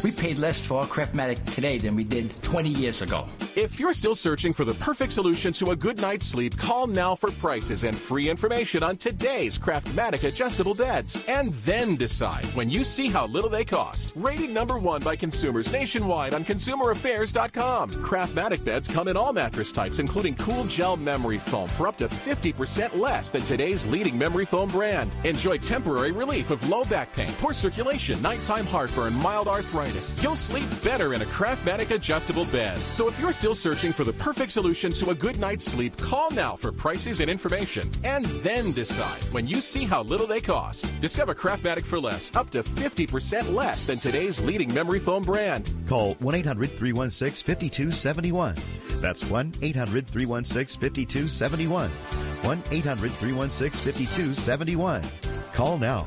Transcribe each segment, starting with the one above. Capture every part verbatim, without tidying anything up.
We paid less for our Craftmatic today than we did twenty years ago. If you're still searching for the perfect solution to a good night's sleep, call now for prices and free information on today's Craftmatic adjustable beds. And then decide when you see how little they cost. Rated number one by consumers nationwide on consumer affairs dot com. Craftmatic beds come in all mattress types, including cool gel memory foam for up to fifty percent less than today's leading memory foam brand. Enjoy temporary relief of low back pain, poor circulation, nighttime heartburn, mild arthritis. You'll sleep better in a Craftmatic adjustable bed. So if you're still searching for the perfect solution to a good night's sleep, call now for prices and information. And then decide when you see how little they cost. Discover Craftmatic for less, up to fifty percent less than today's leading memory foam brand. Call one eight hundred three one six five two seven one. That's one eight hundred three one six five two seven one. one eight hundred three one six five two seven one. Call now.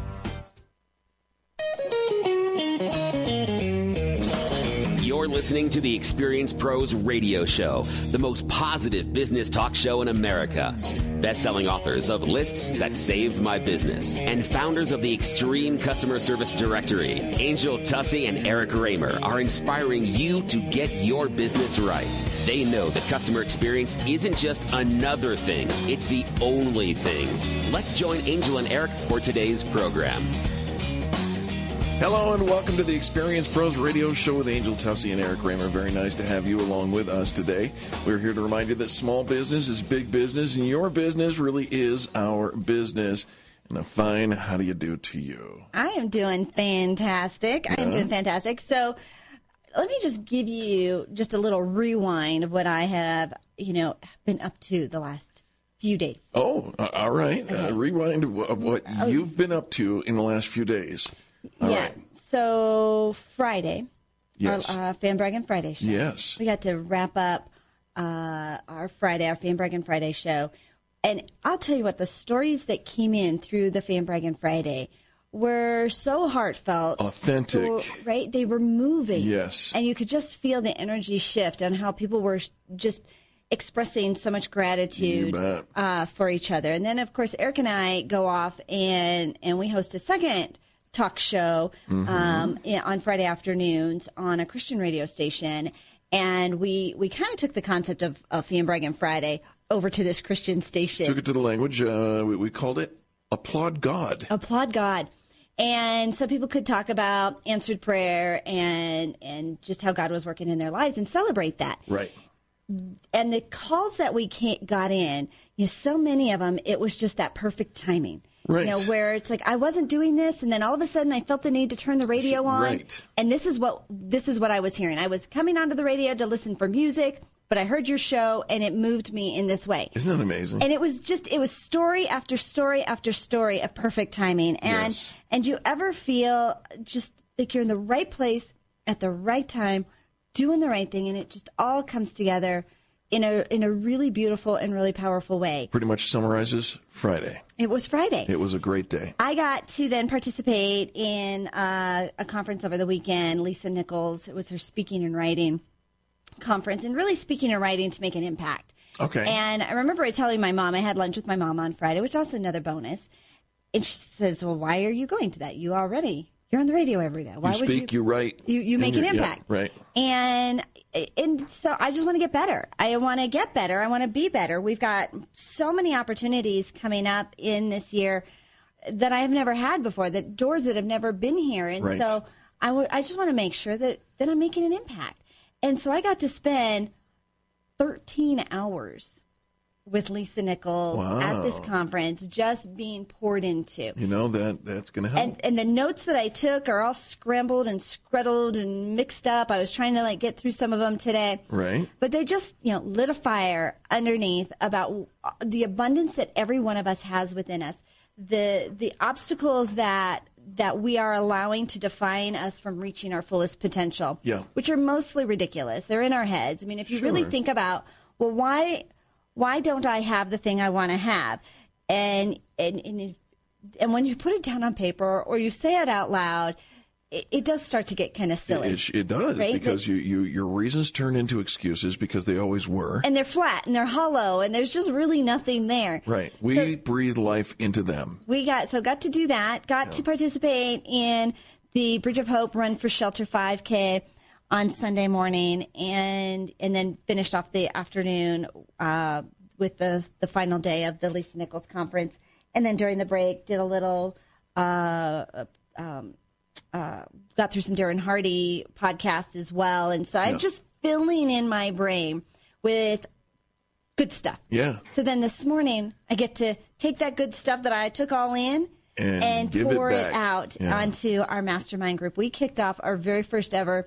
You're listening to the Experience Pros Radio Show, the most positive business talk show in America. Best-selling authors of Lists That Saved My Business and founders of the Extreme Customer Service Directory, Angel Tussey and Eric Raymer, are inspiring you to get your business right. They know that customer experience isn't just another thing, it's the only thing. Let's join Angel and Eric for today's program. Hello and welcome to the Experience Pros Radio Show with Angel Tussey and Eric Raymer. Very nice to have you along with us today. We're here to remind you that small business is big business, and your business really is our business. And a fine, how do you do to you? I am doing fantastic. Yeah. I am doing fantastic. So let me just give you just a little rewind of what I have, you know, been up to the last few days. Oh, all right. Okay. Uh, rewind of, of what Oh. you've been up to in the last few days. All yeah. right. So Friday, Yes. our uh, Fan Braggin' Friday show. Yes. We got to wrap up uh, our Friday, our Fan Braggin' Friday show. And I'll tell you what, the stories that came in through the Fan Braggin' Friday were so heartfelt. Authentic. So, right? They were moving. Yes. And you could just feel the energy shift and how people were just expressing so much gratitude You bet. uh, for each other. And then, of course, Eric and I go off and, and we host a second talk show Mm-hmm. um, in- on Friday afternoons on a Christian radio station. And we, we kind of took the concept of, of Fan Braggin' Friday over to this Christian station. Took it to the language. Uh, we, we called it Applaud God. Applaud God. And so people could talk about answered prayer and and just how God was working in their lives and celebrate that. Right. And the calls that we ca- got in, you know, so many of them, it was just that perfect timing. Right. You know, where it's like I wasn't doing this, and then all of a sudden I felt the need to turn the radio on. Right. And this is what this is what I was hearing. I was coming onto the radio to listen for music, but I heard your show, and it moved me in this way. Isn't that amazing? And it was just, it was story after story after story of perfect timing. And Yes. and you ever feel just like you're in the right place at the right time, doing the right thing, and it just all comes together in a in a really beautiful and really powerful way. Pretty much summarizes Friday. It was Friday. It was a great day. I got to then participate in uh, a conference over the weekend. Lisa Nichols, it was her speaking and writing conference, and really speaking and writing to make an impact. Okay. And I remember telling my mom, I had lunch with my mom on Friday, which is also another bonus. And she says, well, why are you going to that? You already, you're on the radio every day. Why you would speak, you, you, you write. you, you make and an you're- impact. Yeah, right. And and so I just want to get better. I want to get better. I want to be better. We've got so many opportunities coming up in this year that I have never had before, that doors that have never been here. And Right. so I, w- I just want to make sure that, that I'm making an impact. And so I got to spend thirteen hours with Lisa Nichols Wow. at this conference, just being poured into. You know, that that's going to help. And and the notes that I took are all scrambled and scruddled and mixed up. I was trying to like get through some of them today. Right. But they just, you know, lit a fire underneath about the abundance that every one of us has within us. The the obstacles that that we are allowing to define us from reaching our fullest potential. Yeah. Which are mostly ridiculous. They're in our heads. I mean, if you really Sure. think about, well, why why don't I have the thing I want to have? And and and, if, and when you put it down on paper or you say it out loud, it, it does start to get kind of silly. It, it does, right? because you, you your reasons turn into excuses because they always were. And they're flat and they're hollow and there's just really nothing there. Right. We So- breathe life into them. We got so got to do that. Got to participate in the Bridge of Hope Run for Shelter five K on Sunday morning, and and then finished off the afternoon uh, with the, the final day of the Lisa Nichols Conference. And then during the break, did a little, uh, um, uh, got through some Darren Hardy podcasts as well. And so I'm yeah. just filling in my brain with good stuff. Yeah. So then this morning, I get to take that good stuff that I took all in and, and give pour it, it out yeah. onto our mastermind group. We kicked off our very first ever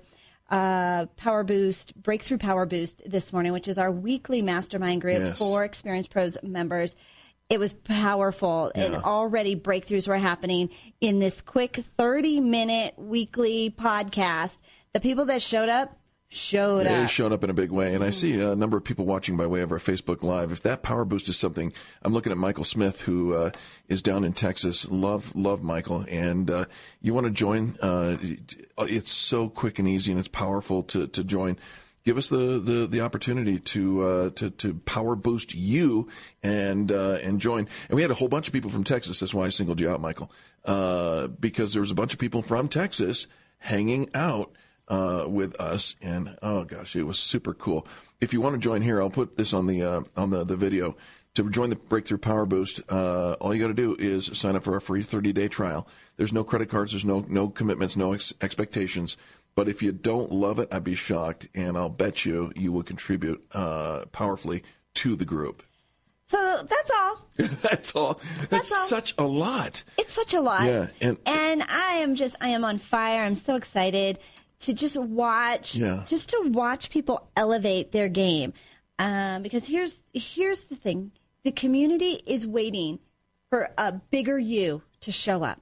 uh, Power Boost, Breakthrough Power Boost this morning, which is our weekly mastermind group yes. for Experience Pros members. It was powerful, yeah. and already breakthroughs were happening in this quick thirty-minute weekly podcast. The people that showed up, showed they up. They showed up in a big way, and I see a number of people watching by way of our Facebook Live. If that Power Boost is something, I'm looking at Michael Smith, who uh, is down in Texas. Love, love Michael, and uh, you want to join? Uh, it's so quick and easy, and it's powerful to, to join. Give us the, the, the opportunity to uh, to to power boost you and uh, and join. And we had a whole bunch of people from Texas. That's why I singled you out, Michael, uh, because there was a bunch of people from Texas hanging out uh, with us. And oh gosh, it was super cool. If you want to join here, I'll put this on the uh, on the, the video. To join the Breakthrough Power Boost, uh, all you got to do is sign up for a free thirty-day trial. There's no credit cards. There's no no commitments, no ex- expectations. But if you don't love it, I'd be shocked, and I'll bet you you will contribute uh, powerfully to the group. So that's all. that's all. That's, that's all. Such a lot. It's such a lot. Yeah, and, and I am just, I am on fire. I'm so excited to just watch, yeah. just to watch people elevate their game. Um, because here's here's the thing: the community is waiting for a bigger you to show up.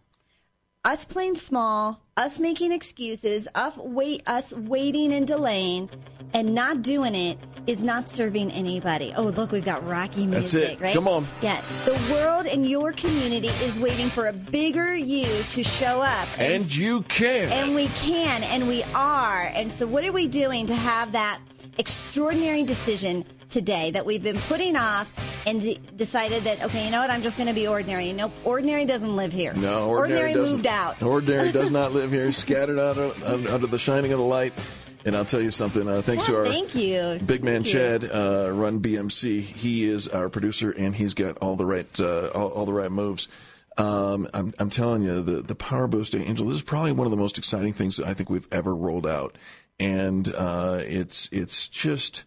Us playing small, us making excuses, us, wait, us waiting and delaying, and not doing it is not serving anybody. Oh, look, we've got Rocky music, That's it. right? Come on. Yeah. The world and your community is waiting for a bigger you to show up. And, and you can. And we can, and we are. And so what are we doing to have that extraordinary decision today that we've been putting off and d- decided that, okay, you know what, I'm just going to be ordinary. Nope, ordinary doesn't live here. No, ordinary, ordinary moved out. Ordinary does not live here, scattered out of, under the shining of the light. And I'll tell you something, uh, thanks yeah, to our thank you. big man thank Chad, uh, run B M C. He is our producer, and he's got all the right uh, all, all the right moves. Um, I'm, I'm telling you, the, the Power Boost Angel, this is probably one of the most exciting things that I think we've ever rolled out. And uh, it's it's just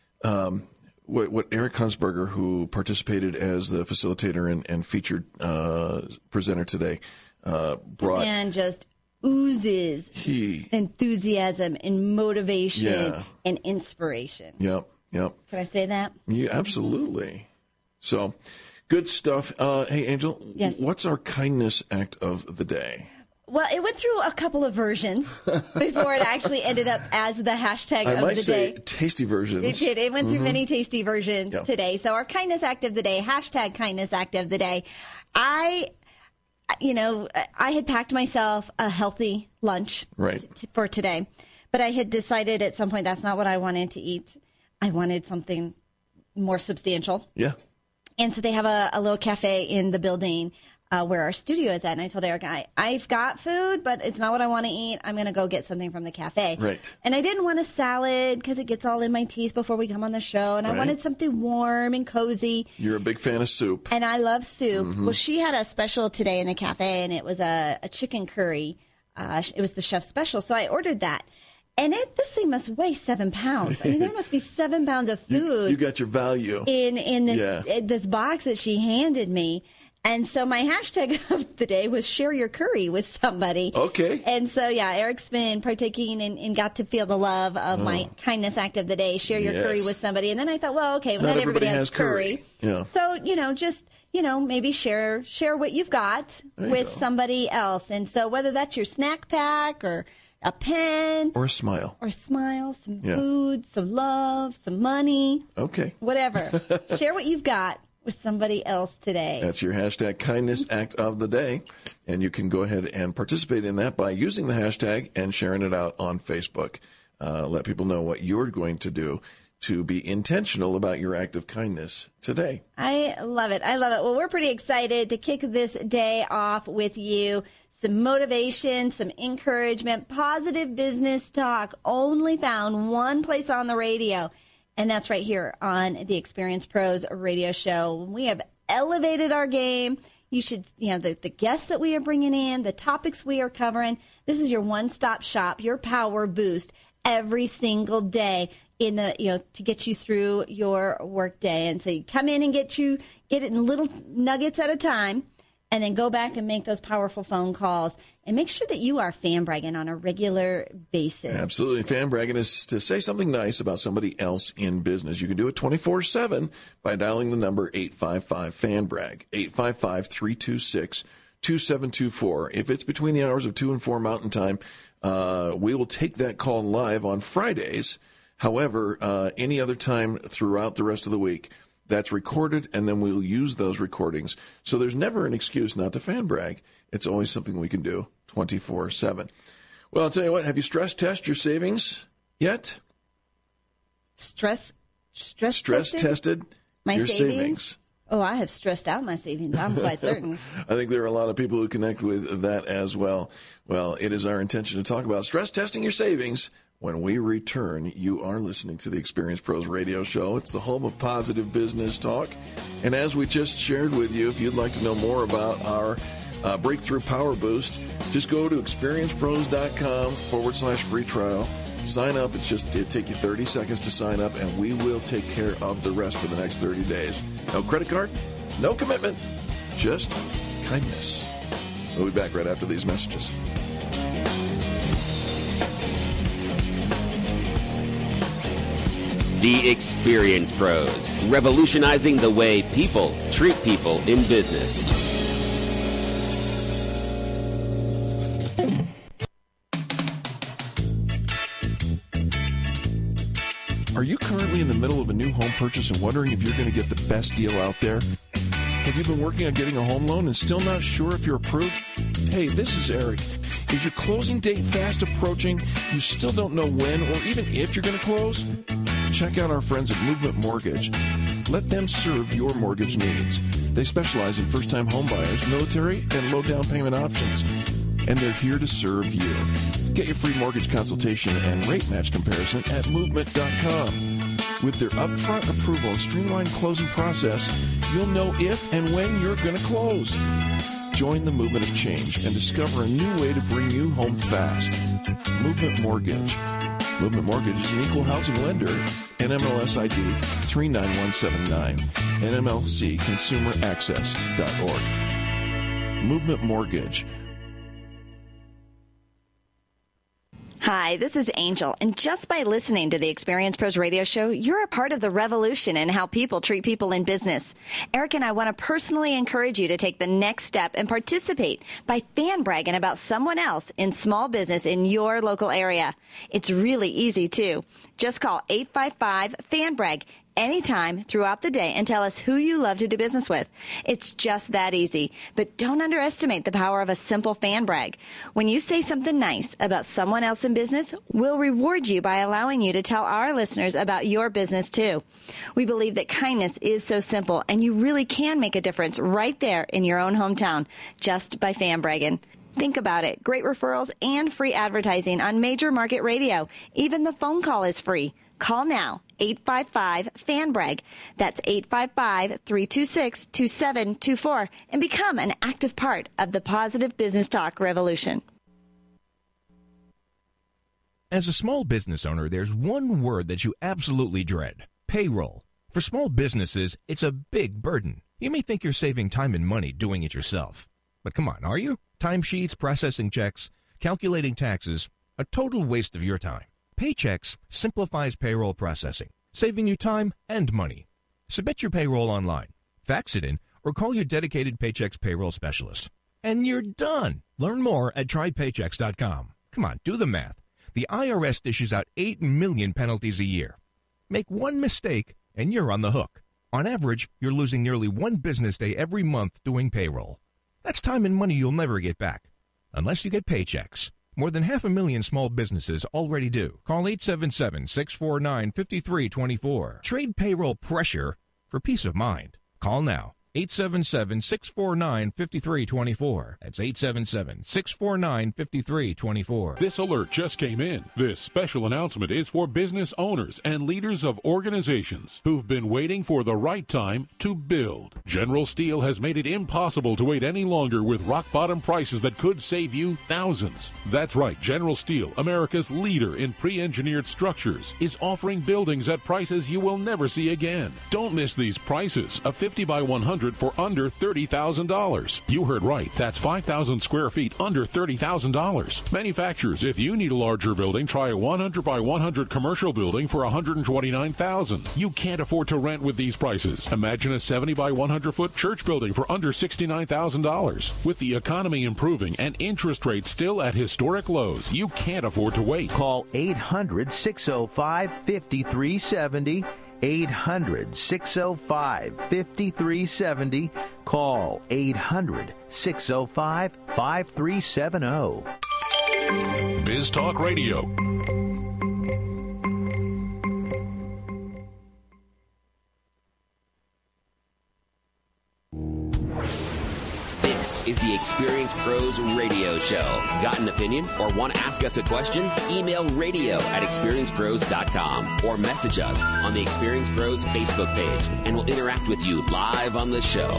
um, what, what Eric Hunsberger, who participated as the facilitator and, and featured uh, presenter today, uh, brought. And just oozes he, enthusiasm and motivation yeah. and inspiration. Yep, yep. Can I say that? Yeah, absolutely. So, good stuff. Uh, hey, Angel, yes. What's our kindness act of the day? Well, it went through a couple of versions before it actually ended up as the hashtag I of might the say day. Tasty versions. It did. It went through mm-hmm. many tasty versions yeah. today. So our kindness act of the day, hashtag kindness act of the day. I, you know, I had packed myself a healthy lunch right. t- for today, but I had decided at some point that's not what I wanted to eat. I wanted something more substantial. Yeah. And so they have a, a little cafe in the building Uh, where our studio is at. And I told Eric, I, I've got food, but it's not what I want to eat. I'm going to go get something from the cafe. Right. And I didn't want a salad because it gets all in my teeth before we come on the show. And I right. wanted something warm and cozy. You're a big fan of soup. And I love soup. Mm-hmm. Well, she had a special today in the cafe, and it was a, a chicken curry. Uh, it was the chef's special. So I ordered that. And it, this thing must weigh seven pounds. I mean, there must be seven pounds of food. You, you got your value. In, in this, yeah. in this box that she handed me. And so my hashtag of the day was share your curry with somebody. Okay. And so, yeah, Eric's been partaking and, and got to feel the love of oh. my kindness act of the day, share your yes. curry with somebody. And then I thought, well, okay, well, not, not everybody, everybody has, has curry. curry. Yeah. So, you know, just, you know, maybe share share what you've got you with go. somebody else. And so whether that's your snack pack or a pen. Or a smile. Or a smile, some yeah. food, some love, some money. Okay. Whatever. Share what you've got with somebody else today. That's your hashtag kindness act of the day. And you can go ahead and participate in that by using the hashtag and sharing it out on Facebook. Uh, let people know what you're going to do to be intentional about your act of kindness today. I love it. I love it. Well, we're pretty excited to kick this day off with you. some motivation, some encouragement, positive business talk, only found one place on the radio, and that's right here on the Experience Pros radio show. We have elevated our game. You should, you know, the, the guests that we are bringing in, the topics we are covering. This is your one-stop shop, your power boost every single day in the, you know, to get you through your work day. And so you come in and get you, get it in little nuggets at a time, and then go back and make those powerful phone calls. And make sure that you are fan bragging on a regular basis. Absolutely. Fan bragging is to say something nice about somebody else in business. You can do it twenty-four seven by dialing the number eight five five, fan brag, eight five five, three two six, two seven two four. If it's between the hours of two and four Mountain Time, uh, we will take that call live on Fridays. However, uh, any other time throughout the rest of the week, that's recorded, and then we'll use those recordings. So there's never an excuse not to fan brag. It's always something we can do twenty-four seven. Well, I'll tell you what, have you stress tested your savings yet? Stress stress, stress tested, tested my your savings? savings? Oh, I have stressed out my savings. I'm quite certain. I think there are a lot of people who connect with that as well. Well, it is our intention to talk about stress testing your savings. When we return, you are listening to the Experience Pros radio show. It's the home of positive business talk. And as we just shared with you, if you'd like to know more about our uh, Breakthrough Power Boost, just go to experiencepros.com forward slash free trial. Sign up. It's just, it'll take you thirty seconds to sign up, and we will take care of the rest for the next thirty days. No credit card, no commitment, just kindness. We'll be back right after these messages. The Experience Pros, revolutionizing the way people treat people in business. Are you currently in the middle of a new home purchase and wondering if you're going to get the best deal out there? Have you been working on getting a home loan and still not sure if you're approved? Hey, this is Eric. Is your closing date fast approaching? You still don't know when or even if you're going to close? Check out our friends at Movement Mortgage. Let them serve your mortgage needs. They specialize in first-time homebuyers, military, and low down payment options. And they're here to serve you. Get your free mortgage consultation and rate match comparison at movement dot com. With their upfront approval and streamlined closing process, you'll know if and when you're going to close. Join the movement of change and discover a new way to bring you home fast. Movement Mortgage. Movement Mortgage is an equal housing lender. N M L S I D three nine one seven nine. N M L C consumer access dot org. Movement Mortgage. Hi, this is Angel, and just by listening to the Experience Pros radio show, you're a part of the revolution in how people treat people in business. Eric and I want to personally encourage you to take the next step and participate by fan bragging about someone else in small business in your local area. It's really easy, too. Just call eight five five, fan brag anytime throughout the day and tell us who you love to do business with. It's just that easy. But don't underestimate the power of a simple fan brag. When you say something nice about someone else in business, we'll reward you by allowing you to tell our listeners about your business too. We believe that kindness is so simple, and you really can make a difference right there in your own hometown just by fan bragging. Think about it. Great referrals and free advertising on major market radio. Even the phone call is free. Call now, eight five five, fan brag. That's eight five five, three two six, two seven two four, and become an active part of the positive business talk revolution. As a small business owner, there's one word that you absolutely dread: payroll. For small businesses, it's a big burden. You may think you're saving time and money doing it yourself. But come on, are you? Timesheets, processing checks, calculating taxes, a total waste of your time. Paychex simplifies payroll processing, saving you time and money. Submit your payroll online, fax it in, or call your dedicated Paychex payroll specialist. And you're done. Learn more at try paychex dot com. Come on, do the math. The I R S dishes out eight million penalties a year. Make one mistake, and you're on the hook. On average, you're losing nearly one business day every month doing payroll. That's time and money you'll never get back, unless you get Paychex. More than half a million small businesses already do. Call eight seven seven, six four nine, five three two four. Trade payroll pressure for peace of mind. Call now, eight seven seven, six four nine, five three two four. That's eight seven seven, six four nine, five three two four. This alert just came in. This special announcement is for business owners and leaders of organizations who've been waiting for the right time to build. General Steel has made it impossible to wait any longer with rock-bottom prices that could save you thousands. That's right, General Steel, America's leader in pre-engineered structures, is offering buildings at prices you will never see again. Don't miss these prices. A fifty by one hundred for under thirty thousand dollars. You heard right. That's five thousand square feet under thirty thousand dollars. Manufacturers, if you need a larger building, try a one hundred by one hundred commercial building for one hundred twenty-nine thousand dollars. You can't afford to rent with these prices. Imagine a seventy by one hundred foot church building for under sixty-nine thousand dollars. With the economy improving and interest rates still at historic lows, you can't afford to wait. Call eight hundred, six oh five, five three seven oh. eight hundred, six oh five, five three seven oh. Call eight hundred, six oh five, five three seven oh. Biz Talk Radio. This is the Experience Pros Radio Show. Got an opinion or want to ask us a question? Email radio at experience pros dot com or message us on the Experience Pros Facebook page, and we'll interact with you live on the show.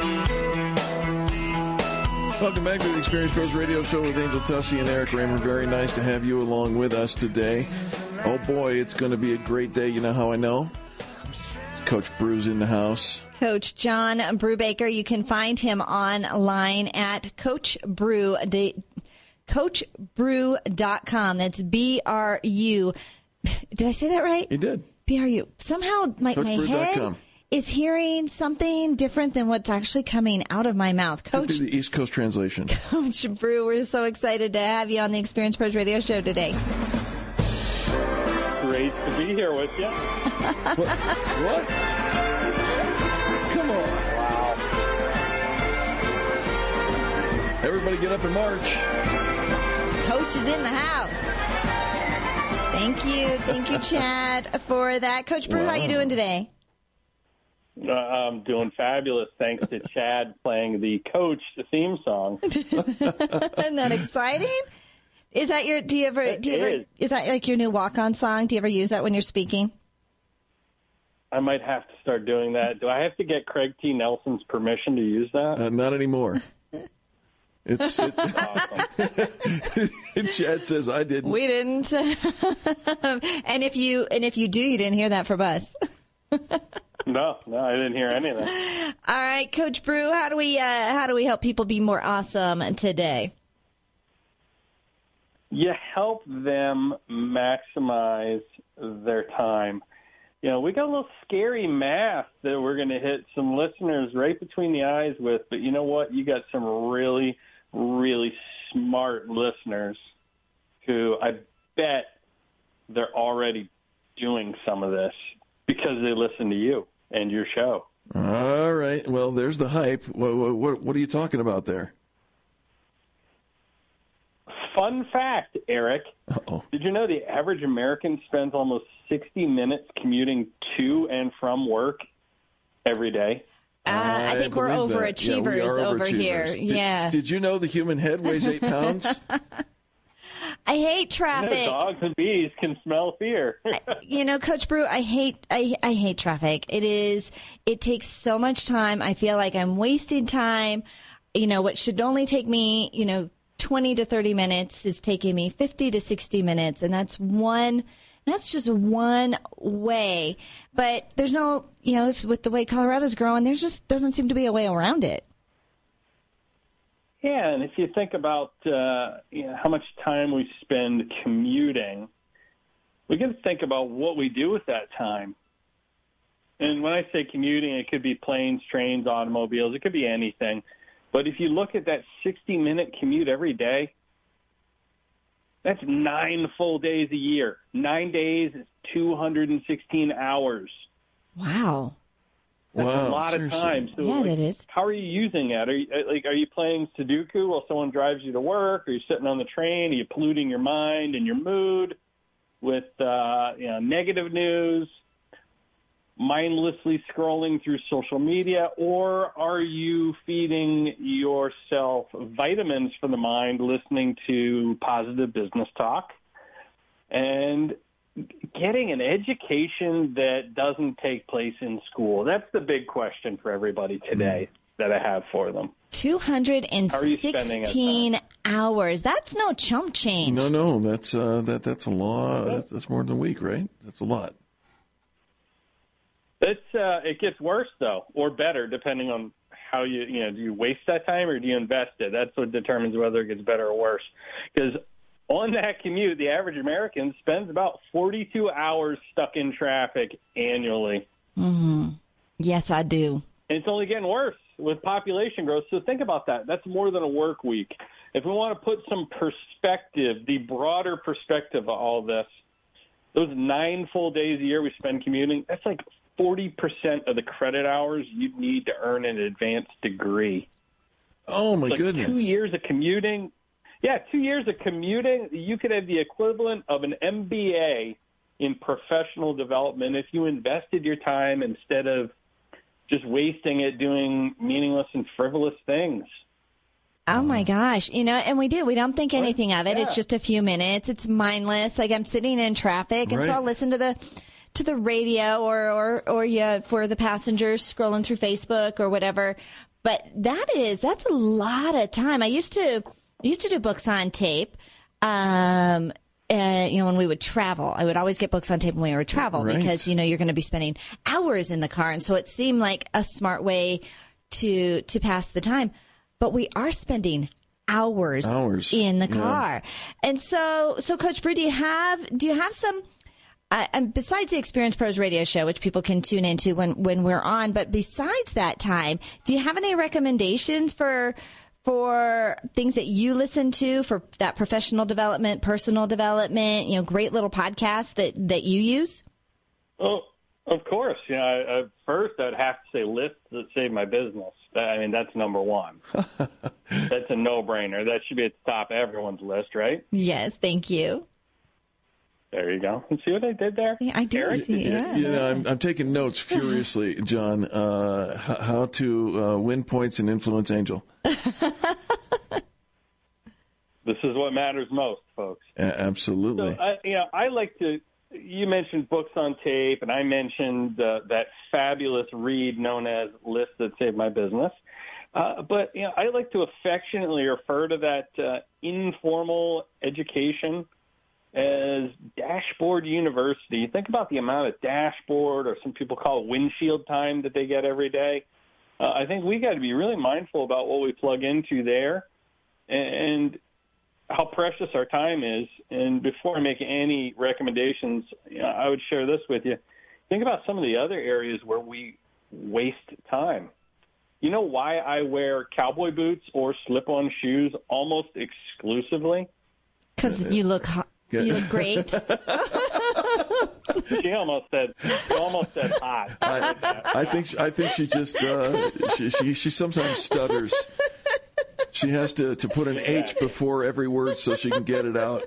Welcome back to the Experience Pros Radio Show with Angel Tussey and Eric Raymer. Very nice to have you along with us today. Oh boy, it's going to be a great day. You know how I know? Coach Brew's in the house. Coach John Brubaker. You can find him online at Coach Brew, coach brew dot com. That's B R U. Did I say that right? You did. B R U. Somehow my, my head is hearing something different than what's actually coming out of my mouth. Coach, could be the East Coast translation. Coach Brew, we're so excited to have you on the Experience Pros Radio Show today. Great to be here with you. What? What? Come on. Wow. Everybody get up and march. Coach is in the house. Thank you. Thank you, Chad, for that. Coach Brew, wow. How you doing today? Uh, I'm doing fabulous, thanks to Chad playing the Coach theme song. Isn't that exciting? Is that your, do you ever, do you ever, is. is that like your new walk-on song? Do you ever use that when you're speaking? I might have to start doing that. Do I have to get Craig T. Nelson's permission to use that? Uh, not anymore. It's, it's awesome. Chad says I didn't. We didn't. and if you and if you do, you didn't hear that from us. No, no, I didn't hear any of that. All right, Coach Brew, how do we uh, how do we help people be more awesome today? You help them maximize their time. You know, we got a little scary math that we're going to hit some listeners right between the eyes with, but you know what? You got some really, really smart listeners who I bet they're already doing some of this because they listen to you and your show. All right. Well, there's the hype. What, what, what are you talking about there? Fun fact, Eric. Uh-oh. Did you know the average American spends almost sixty minutes commuting to and from work every day? Uh, I, I think we're overachievers, yeah, we over overachievers. here. Did, yeah. Did you know the human head weighs eight pounds? I hate traffic. You know, dogs and bees can smell fear. You know, Coach Brew, I hate I, I hate traffic. It is it takes so much time. I feel like I'm wasting time. You know, what should only take me, you know, twenty to thirty minutes is taking me fifty to sixty minutes, and that's one that's just one way. But there's no, you know, with the way Colorado's growing, there just doesn't seem to be a way around it. Yeah, and if you think about uh, you know, how much time we spend commuting, we got to think about what we do with that time. And when I say commuting, it could be planes, trains, automobiles. It could be anything. But if you look at that sixty-minute commute every day, that's nine full days a year. Nine days is two hundred sixteen hours. Wow. That's wow, a lot seriously. of time. So, yeah, like, that is. How are you using that? Are you, like, are you playing Sudoku while someone drives you to work? Are you sitting on the train? Are you polluting your mind and your mood with uh, you know, negative news? mindlessly scrolling through social media, or are you feeding yourself vitamins for the mind, listening to positive business talk and getting an education that doesn't take place in school? That's the big question for everybody today mm. that I have for them. two hundred sixteen hours. That's no chump change. No, no, that's uh, that that's a lot. That's, that's more than a week, right? That's a lot. It's uh, it gets worse though, or better, depending on how you you know do you waste that time or do you invest it? That's what determines whether it gets better or worse. Because on that commute, the average American spends about forty-two hours stuck in traffic annually. Mm-hmm. Yes, I do. And it's only getting worse with population growth. So think about that. That's more than a work week. If we want to put some perspective, the broader perspective of all this, those nine full days a year we spend commuting, that's like forty percent of the credit hours you'd need to earn an advanced degree. Oh, my like goodness. Two years of commuting. Yeah, two years of commuting, you could have the equivalent of an M B A in professional development if you invested your time instead of just wasting it doing meaningless and frivolous things. Oh, my gosh. You know, and we do. We don't think anything of it. Yeah. It's just a few minutes. It's mindless. Like I'm sitting in traffic, and right. so I'll listen to the to the radio or, or, or yeah, for the passengers scrolling through Facebook or whatever. But that is, that's a lot of time. I used to, I used to do books on tape. Um, uh, you know, when we would travel, I would always get books on tape when we would travel right. because, you know, you're going to be spending hours in the car. And so it seemed like a smart way to, to pass the time. But we are spending hours, hours. in the yeah. car. And so, so Coach Brew, do you have, do you have some, Uh, and besides the Experience Pros radio show, which people can tune into when, when we're on, but besides that time, do you have any recommendations for for things that you listen to for that professional development, personal development, you know, great little podcasts that, that you use? Oh, of course. You know, I, I, first I'd have to say lists that save my business. I mean, that's number one. That's a no-brainer. That should be at the top of everyone's list, right? Yes, thank you. There you go. And see what I did there? Yeah, I do Eric? see, yeah. You know, I'm, I'm taking notes furiously, John, uh, h- how to uh, win points and influence Angel. This is what matters most, folks. A- absolutely. So, I, you know, I like to, you mentioned books on tape, and I mentioned uh, that fabulous read known as List That Saved My Business. Uh, but, you know, I like to affectionately refer to that uh, informal education as Dashboard University. You think about the amount of dashboard, or some people call it windshield time, that they get every day. Uh, I think we got to be really mindful about what we plug into there and how precious our time is. And before I make any recommendations, you know, I would share this with you. Think about some of the other areas where we waste time. You know why I wear cowboy boots or slip-on shoes almost exclusively? Because you look hot. You look great. She almost said. She almost said hot. I, I think. She, I think she just. Uh, she, she. She sometimes stutters. She has to, to put an H before every word so she can get it out.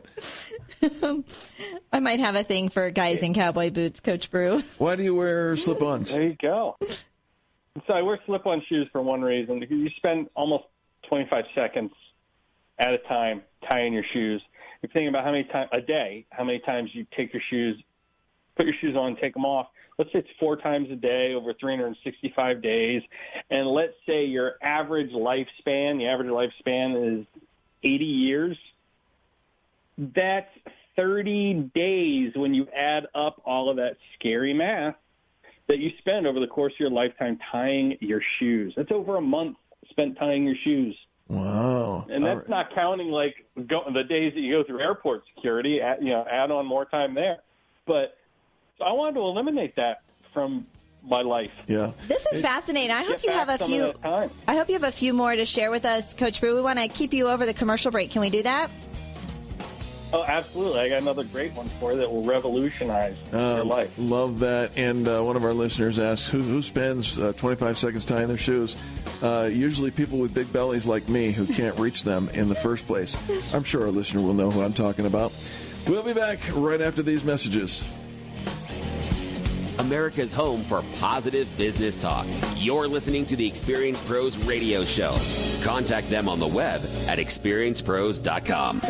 I might have a thing for guys in cowboy boots, Coach Brew. Why do you wear slip-ons? There you go. So I wear slip-on shoes for one reason. You spend almost twenty-five seconds at a time tying your shoes. You're thinking about how many times a day, how many times you take your shoes, put your shoes on, take them off. Let's say it's four times a day over three hundred sixty-five days. And let's say your average lifespan, the average lifespan is eighty years. That's thirty days when you add up all of that scary math that you spend over the course of your lifetime tying your shoes. That's over a month spent tying your shoes. Wow. And that's right. Not counting like go, the days that you go through airport security, add, you know, add on more time there. But so I wanted to eliminate that from my life. Yeah. This is fascinating. I hope Get you have a few I hope you have a few more to share with us, Coach Brew. We want to keep you over the commercial break. Can we do that? Oh, absolutely. I got another great one for you that will revolutionize uh, your life. Love that. And uh, one of our listeners asks, who, who spends uh, twenty-five seconds tying their shoes? Uh, usually people with big bellies like me who can't reach them in the first place. I'm sure our listener will know who I'm talking about. We'll be back right after these messages. America's home for positive business talk. You're listening to the Experience Pros Radio Show. Contact them on the web at experience pros dot com.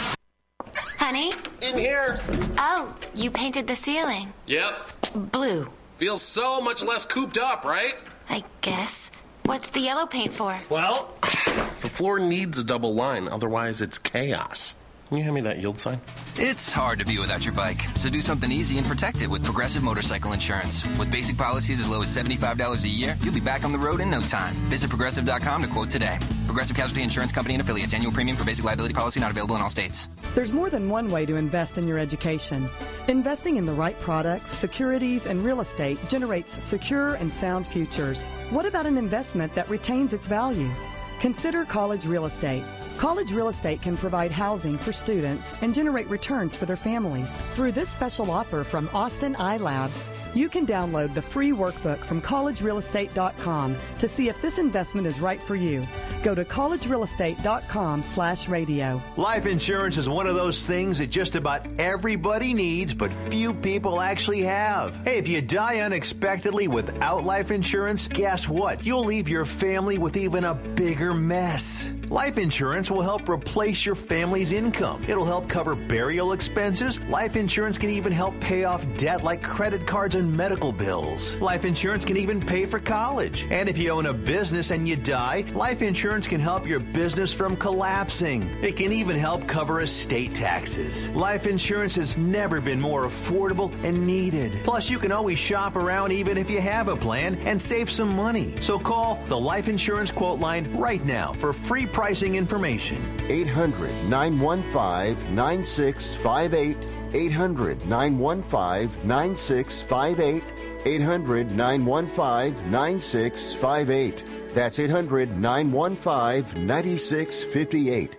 Honey? In here. Oh, you painted the ceiling. Yep. Blue. Feels so much less cooped up, right? I guess. What's the yellow paint for? Well, the floor needs a double line, otherwise it's chaos. Can you hand me that yield sign? It's hard to be without your bike, so do something easy and protect it with Progressive Motorcycle Insurance. With basic policies as low as seventy-five dollars a year, you'll be back on the road in no time. Visit progressive dot com to quote today. Progressive Casualty Insurance Company and affiliates. Annual premium for basic liability policy not available in all states. There's more than one way to invest in your education. Investing in the right products, securities, and real estate generates secure and sound futures. What about an investment that retains its value? Consider college real estate. College real estate can provide housing for students and generate returns for their families. Through this special offer from Austin iLabs, you can download the free workbook from college real estate dot com to see if this investment is right for you. Go to college real estate dot com slash radio. Life insurance is one of those things that just about everybody needs, but few people actually have. Hey, if you die unexpectedly without life insurance, guess what? You'll leave your family with even a bigger mess. Life insurance will help replace your family's income. It'll help cover burial expenses. Life insurance can even help pay off debt like credit cards and medical bills. Life insurance can even pay for college. And if you own a business and you die, life insurance can help your business from collapsing. It can even help cover estate taxes. Life insurance has never been more affordable and needed. Plus, you can always shop around even if you have a plan and save some money. So call the Life Insurance Quote Line right now for free pricing information. eight hundred, nine one five, nine six five eight. eight hundred, nine one five, nine six five eight. eight hundred, nine one five, nine six five eight. That's eight hundred, nine one five, nine six five eight.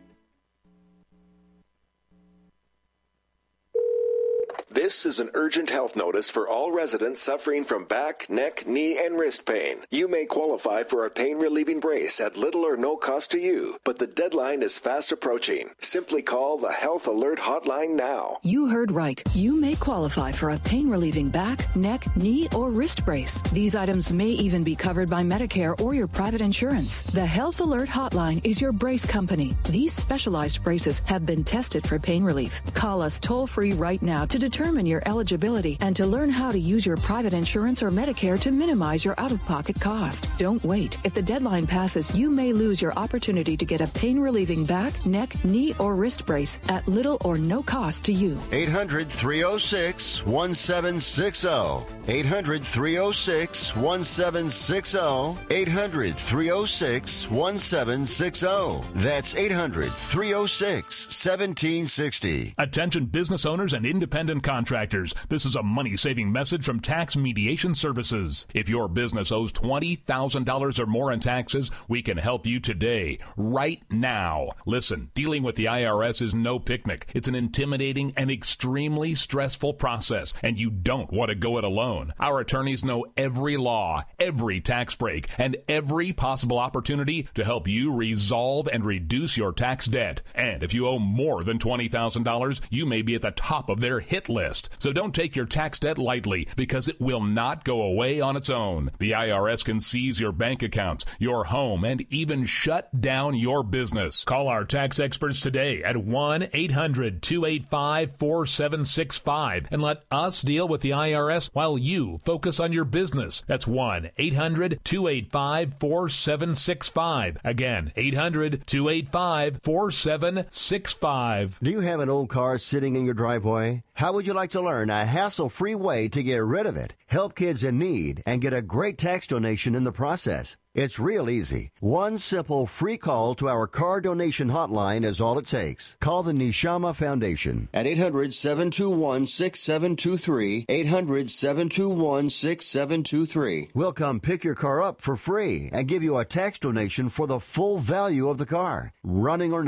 This is an urgent health notice for all residents suffering from back, neck, knee, and wrist pain. You may qualify for a pain-relieving brace at little or no cost to you, but the deadline is fast approaching. Simply call the Health Alert Hotline now. You heard right. You may qualify for a pain-relieving back, neck, knee, or wrist brace. These items may even be covered by Medicare or your private insurance. The Health Alert Hotline is your brace company. These specialized braces have been tested for pain relief. Call us toll-free right now to determine your eligibility and to learn how to use your private insurance or Medicare to minimize your out-of-pocket cost. Don't wait. If the deadline passes, you may lose your opportunity to get a pain-relieving back, neck, knee, or wrist brace at little or no cost to you. eight hundred, three oh six, one seven six oh. eight hundred, three oh six, one seven six oh. eight hundred, three oh six, one seven six oh. That's eight hundred, three oh six, one seven six oh. Attention business owners and independent contractors. This is a money-saving message from Tax Mediation Services. If your business owes twenty thousand dollars or more in taxes, we can help you today, right now. Listen, dealing with the I R S is no picnic. It's an intimidating and extremely stressful process, and you don't want to go it alone. Our attorneys know every law, every tax break, and every possible opportunity to help you resolve and reduce your tax debt. And if you owe more than twenty thousand dollars, you may be at the top of their hit list. So don't take your tax debt lightly, because it will not go away on its own. The I R S can seize your bank accounts, your home, and even shut down your business. Call our tax experts today at one eight hundred, two eight five, four seven six five and let us deal with the I R S while you focus on your business. That's one eight hundred, two eight five, four seven six five. Again, eight hundred, two eight five, four seven six five. Do you have an old car sitting in your driveway? How would you like to learn a hassle-free way to get rid of it, help kids in need, and get a great tax donation in the process? It's real easy. One simple free call to our car donation hotline is all it takes. Call the Neshama Foundation at eight hundred, seven two one, six seven two three, eight hundred, seven two one, six seven two three. We'll come pick your car up for free and give you a tax donation for the full value of the car, running or not.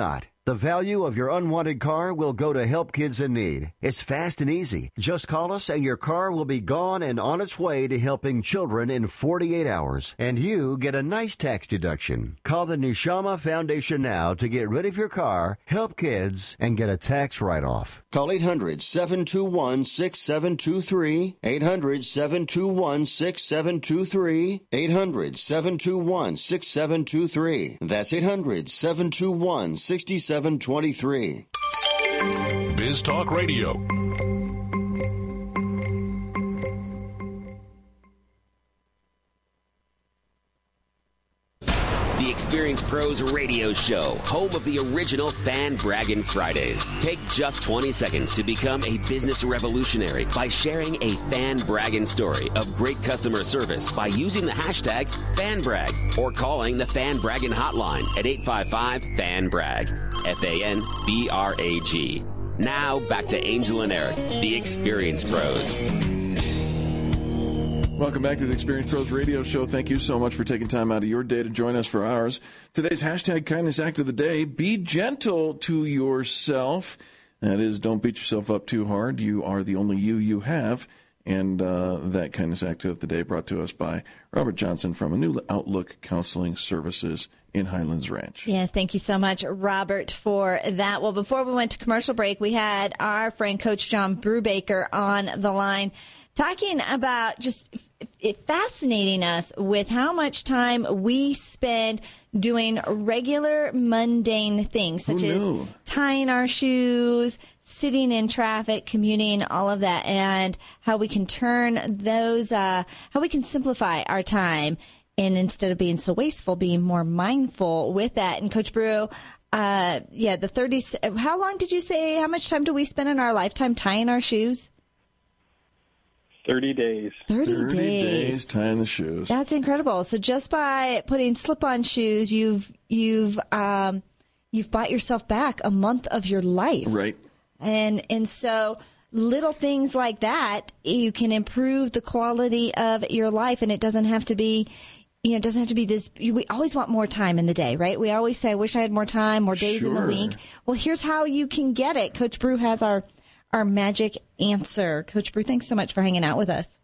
The value of your unwanted car will go to Help Kids in Need. It's fast and easy. Just call us and your car will be gone and on its way to helping children in forty-eight hours. And you get a nice tax deduction. Call the Neshama Foundation now to get rid of your car, help kids, and get a tax write-off. Call eight hundred, seven two one, six seven two three. eight hundred, seven two one, six seven two three. eight hundred, seven two one, six seven two three. That's eight hundred, seven two one, six seven two three. Biz Talk Radio. The Experience Pros Radio Show, home of the original Fan Braggin' Fridays. Take just twenty seconds to become a business revolutionary by sharing a fan bragging story of great customer service by using the hashtag FanBrag or calling the Fan Braggin' Hotline at eight five five, fan brag. F A N B R A G. Now back to Angel and Eric, the Experience Pros. Welcome back to the Experience Pros Radio Show. Thank you so much for taking time out of your day to join us for ours. Today's hashtag kindness act of the day, be gentle to yourself. That is, don't beat yourself up too hard. You are the only you you have. And uh, that kindness act of the day brought to us by Robert Johnson from A New Outlook Counseling Services in Highlands Ranch. Yes, thank you so much, Robert, for that. Well, before we went to commercial break, we had our friend Coach John Brubaker on the line talking about just it fascinating us with how much time we spend doing regular mundane things, such as tying our shoes, sitting in traffic, commuting, all of that, and how we can turn those, uh, how we can simplify our time. And instead of being so wasteful, being more mindful with that. And Coach Brew, uh, yeah, the thirty, how long did you say, how much time do we spend in our lifetime tying our shoes? thirty days. thirty, thirty days. days tying the shoes. That's incredible. So just by putting slip-on shoes, you've, you've, um, you've bought yourself back a month of your life. Right. And, and so little things like that, you can improve the quality of your life, and it doesn't have to be, you know, it doesn't have to be this. We always want more time in the day, right? We always say, I wish I had more time, more days Sure. in the week. Well, here's how you can get it. Coach Brew has our, our magic answer. Coach Brew, thanks so much for hanging out with us.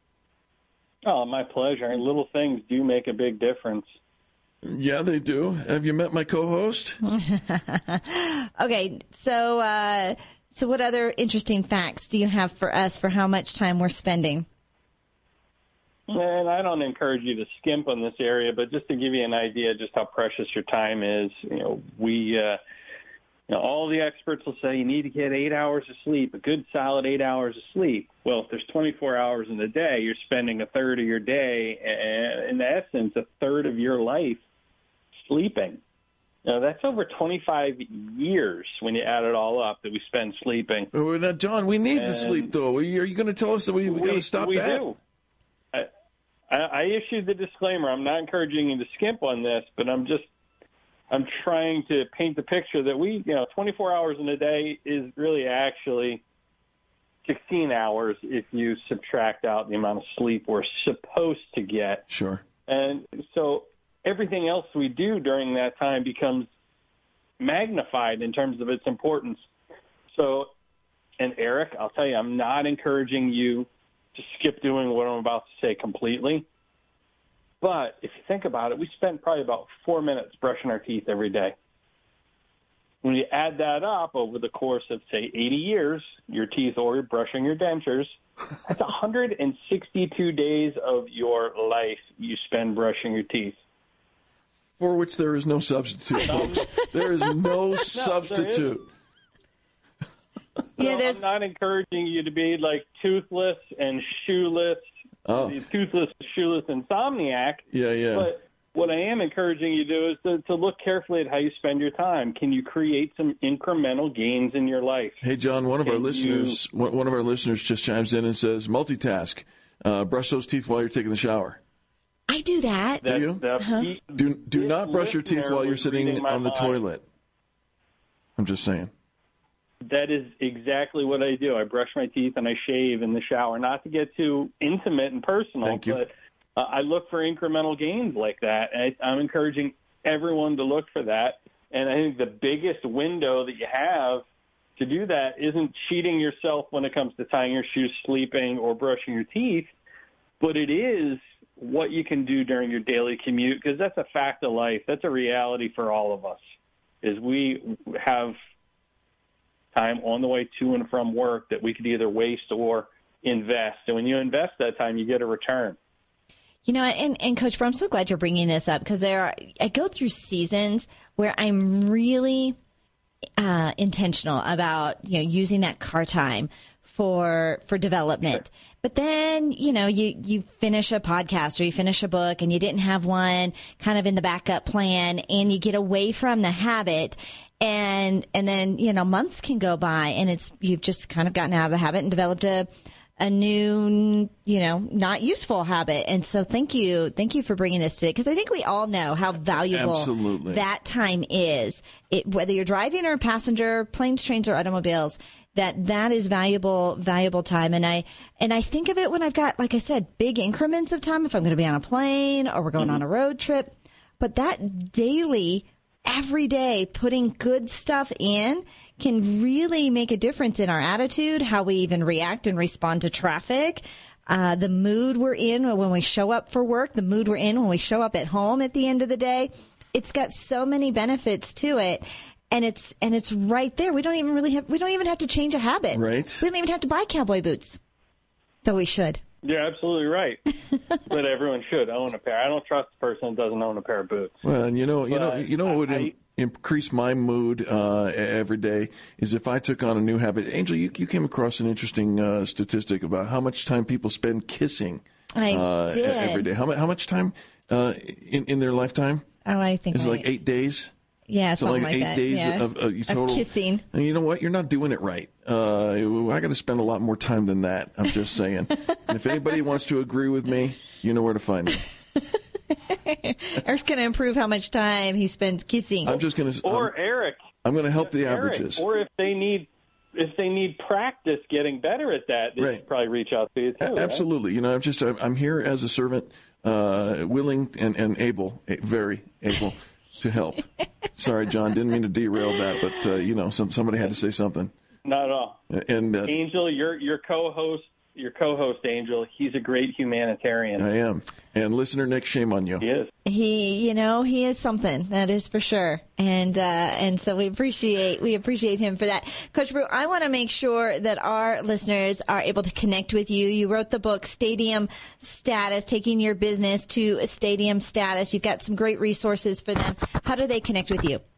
Oh, my pleasure. And little things do make a big difference. Yeah, they do. Have you met my co-host? Okay, so uh, so what other interesting facts do you have for us for how much time we're spending? And I don't encourage you to skimp on this area, but just to give you an idea just how precious your time is, you know, we, uh, you know, all the experts will say you need to get eight hours of sleep, a good solid eight hours of sleep. Well, if there's twenty-four hours in a day, you're spending a third of your day, and in essence, a third of your life sleeping. Now, that's over twenty-five years when you add it all up that we spend sleeping. Oh, now, John, we need and the sleep, though. Are you, you going to tell us that we, we, we got to stop we that? Do. I, I, I issued the disclaimer. I'm not encouraging you to skimp on this, but I'm just I'm trying to paint the picture that we, you know, twenty-four hours in a day is really actually sixteen hours if you subtract out the amount of sleep we're supposed to get. Sure. And so everything else we do during that time becomes magnified in terms of its importance. So, and Eric, I'll tell you, I'm not encouraging you to skip doing what I'm about to say completely. But if you think about it, we spend probably about four minutes brushing our teeth every day. When you add that up over the course of, say, eighty years, your teeth or brushing your dentures, that's one hundred sixty-two days of your life you spend brushing your teeth. For which there is no substitute, folks. There is no, no substitute. Yeah, so I'm not encouraging you to be like toothless and shoeless, oh. toothless, shoeless insomniac. Yeah, yeah. But what I am encouraging you to do is to, to look carefully at how you spend your time. Can you create some incremental gains in your life? Hey, John, one of Can our listeners, you... one of our listeners just chimes in and says, multitask, uh, brush those teeth while you're taking the shower. I do that. Do you? The, uh-huh. Do do not brush your teeth while you're sitting on the mind. toilet. I'm just saying. That is exactly what I do. I brush my teeth and I shave in the shower, not to get too intimate and personal, Thank you. but uh, I look for incremental gains like that. And I, I'm encouraging everyone to look for that. And I think the biggest window that you have to do that isn't cheating yourself when it comes to tying your shoes, sleeping, or brushing your teeth, but it is what you can do during your daily commute, because that's a fact of life. That's a reality for all of us, is we have time on the way to and from work that we could either waste or invest. And when you invest that time, you get a return. You know, and, and Coach Brew, I'm so glad you're bringing this up, because there are, I go through seasons where I'm really uh, intentional about, you know, using that car time for for development. Sure. But then, you know, you, you finish a podcast or you finish a book and you didn't have one kind of in the backup plan, and you get away from the habit. And and then, you know, months can go by and it's you've just kind of gotten out of the habit and developed a a new, you know, not useful habit. And so thank you. Thank you for bringing this today, because I think we all know how valuable Absolutely. that time is. It, whether you're driving or a passenger, planes, trains, or automobiles, that that is valuable, valuable time. And I and I think of it when I've got, like I said, big increments of time, if I'm going to be on a plane or we're going mm-hmm. on a road trip. But that daily, every day, putting good stuff in can really make a difference in our attitude, how we even react and respond to traffic, uh, the mood we're in when we show up for work, the mood we're in when we show up at home at the end of the day. It's got so many benefits to it. And it's and it's right there. We don't even really have we don't even have to change a habit. Right. We don't even have to buy cowboy boots, though we should. You're absolutely right. But everyone should own a pair. I don't trust the person that doesn't own a pair of boots. Well, and you know, you know, you know what would I, in, increase my mood uh, every day is if I took on a new habit. Angel, you, you came across an interesting uh, statistic about how much time people spend kissing I uh, did. every day. How, how much time uh, in, in their lifetime? Oh, I think is it I, like eight days? Yeah, so something like, like eight that. days yeah. of, of total of kissing. And you know what? You're not doing it right. Uh, I got to spend a lot more time than that. I'm just saying. And if anybody wants to agree with me, you know where to find me. Eric's going to improve how much time he spends kissing. I'm just going to. Or I'm, Eric. I'm going to help the Eric, averages. Or if they need. If they need practice getting better at that, they right. should probably reach out to you too. A- absolutely. Right? You know, I'm just I'm, I'm here as a servant, uh, willing and, and able, very able to help. Sorry, John, didn't mean to derail that, but uh, you know, some somebody had to say something. Not at all. And uh, Angel, your your co-host, your co-host Angel, he's a great humanitarian. I am. And listener Nick, shame on you. He is. He, you know, he is something, that is for sure. And uh, and so we appreciate we appreciate him for that. Coach Brew, I want to make sure that our listeners are able to connect with you. You wrote the book Stadium Status, taking your business to a stadium status. You've got some great resources for them. How do they connect with you?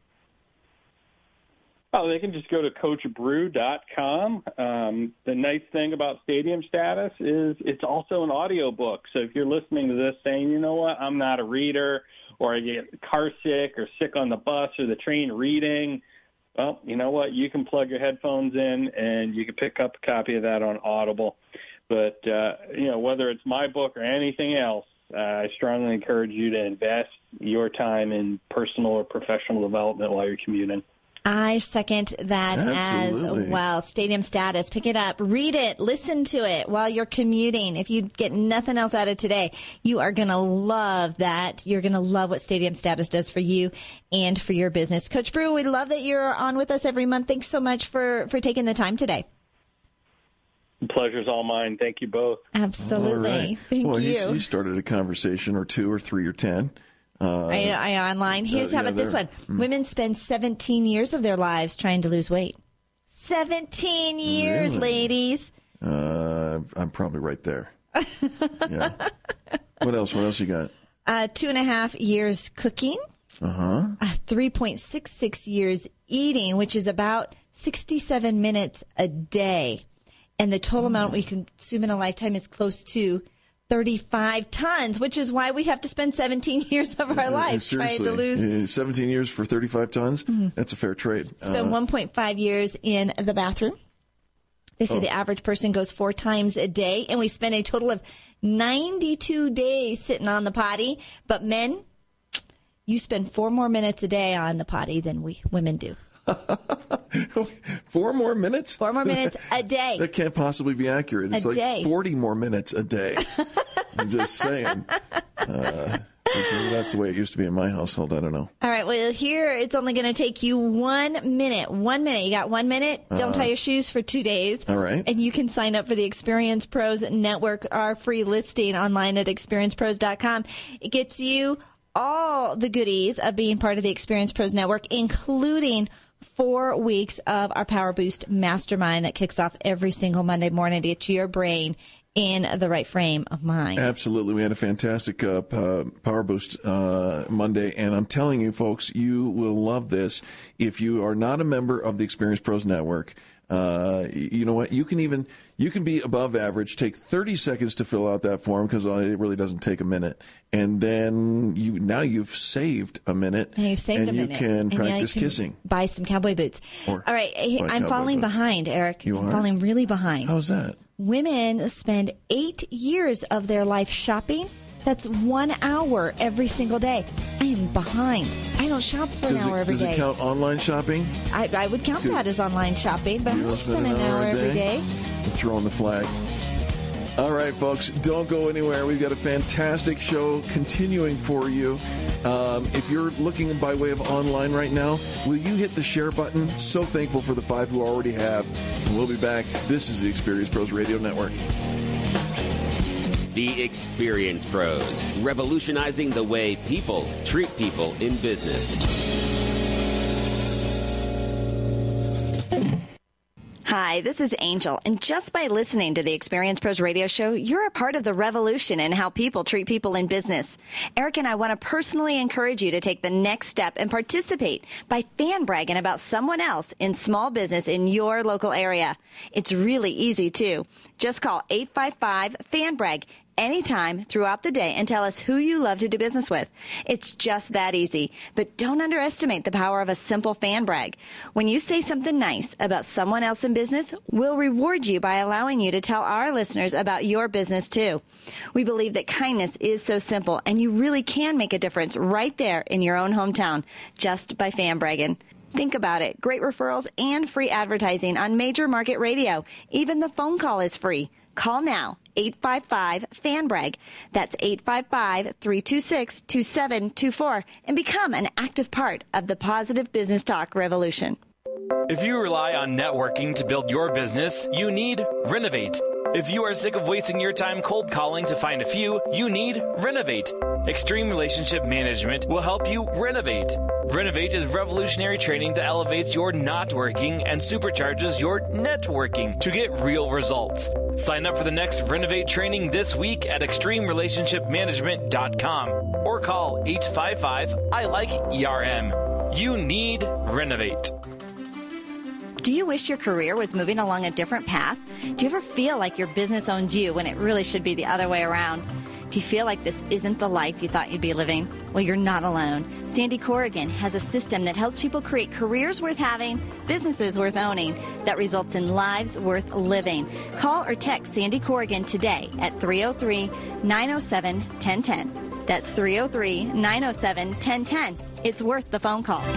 Oh, they can just go to coach brew dot com. Um, the nice thing about Stadium Status is it's also an audio book. So if you're listening to this saying, you know what, I'm not a reader, or I get car sick or sick on the bus or the train reading, well, you know what, you can plug your headphones in and you can pick up a copy of that on Audible. But, uh, you know, whether it's my book or anything else, uh, I strongly encourage you to invest your time in personal or professional development while you're commuting. I second that Absolutely. as well. Stadium Status. Pick it up. Read it. Listen to it while you're commuting. If you get nothing else out of today, you are going to love that. You're going to love what Stadium Status does for you and for your business. Coach Brew, we love that you're on with us every month. Thanks so much for, for taking the time today. The pleasure's all mine. Thank you both. Absolutely. Right. Thank well, you. He's, he started a conversation or two or three or ten. Uh, Are you, are you online? Here's uh, how yeah, about this one. mm. Women spend seventeen years of their lives trying to lose weight. seventeen years, Really? ladies. Uh, I'm probably right there. Yeah. What else? What else you got? Uh, two and a half years cooking. Uh-huh. Uh, three point six six years eating, which is about sixty-seven minutes a day. And the total amount we consume in a lifetime is close to thirty-five tons, which is why we have to spend seventeen years of our life trying to lose. Uh, seventeen years for thirty-five tons? Mm-hmm. That's a fair trade. Spend uh, one point five years in the bathroom. They say oh. the average person goes four times a day, and we spend a total of ninety-two days sitting on the potty. But men, you spend four more minutes a day on the potty than we women do. Four more minutes? Four more minutes a day. That can't possibly be accurate. It's a like day. forty more minutes a day. I'm just saying. Uh, That's the way it used to be in my household. I don't know. All right. Well, here it's only going to take you one minute. One minute. You got one minute. Don't Uh, tie your shoes for two days. All right. And you can sign up for the Experience Pros Network, our free listing online at experience pros dot com. It gets you all the goodies of being part of the Experience Pros Network, including four weeks of our Power Boost Mastermind that kicks off every single Monday morning to get your brain in the right frame of mind. Absolutely. We had a fantastic uh, p- Power Boost uh, Monday, and I'm telling you, folks, you will love this. If you are not a member of the Experience Pros Network, uh, you know what? You can even you can be above average. Take thirty seconds to fill out that form because it really doesn't take a minute, and then you now you've saved a minute. Now you've saved and a you minute. can And now you practice can kissing. Buy some cowboy boots. Or All right, buy I'm cowboy falling boots. behind, Eric. You I'm are? falling really behind. How's that? Women spend eight years of their life shopping. That's one hour every single day. I am behind. I don't shop for an Does, hour it, every does day. it count online shopping? I, I would count Good. that as online shopping, but I You don't don't spend an hour a every day. I'm throwing the flag. All right, folks, don't go anywhere. We've got a fantastic show continuing for you. Um, if you're looking by way of online right now, will you hit the share button? So thankful for the five who already have. And we'll be back. This is the Experience Pros Radio Network. The Experience Pros, revolutionizing the way people treat people in business. Hi, this is Angel, and just by listening to the Experience Pros radio show, you're a part of the revolution in how people treat people in business. Eric and I want to personally encourage you to take the next step and participate by fan bragging about someone else in small business in your local area. It's really easy, too. Just call eight five five, fan brag anytime throughout the day and tell us who you love to do business with. It's just that easy. But don't underestimate the power of a simple fan brag. When you say something nice about someone else in business, we'll reward you by allowing you to tell our listeners about your business too. We believe that kindness is so simple, and you really can make a difference right there in your own hometown just by fan bragging. Think about it. Great referrals and free advertising on major market radio. Even the phone call is free. Call now, eight five five, fan brag. That's eight five five, three two six, two seven two four, and become an active part of the positive business talk revolution. If you rely on networking to build your business, you need Renovate. If you are sick of wasting your time cold calling to find a few, you need Renovate. Extreme Relationship Management will help you renovate. Renovate is revolutionary training that elevates your not working and supercharges your networking to get real results. Sign up for the next Renovate training this week at extreme relationship management dot com or call eight five five, I like E R M. You need Renovate. Do you wish your career was moving along a different path? Do you ever feel like your business owns you when it really should be the other way around? Do you feel like this isn't the life you thought you'd be living? Well, you're not alone. Sandy Corrigan has a system that helps people create careers worth having, businesses worth owning, that results in lives worth living. Call or text Sandy Corrigan today at three oh three, nine oh seven, one oh one oh. That's three oh three, nine oh seven, one oh one oh. It's worth the phone call.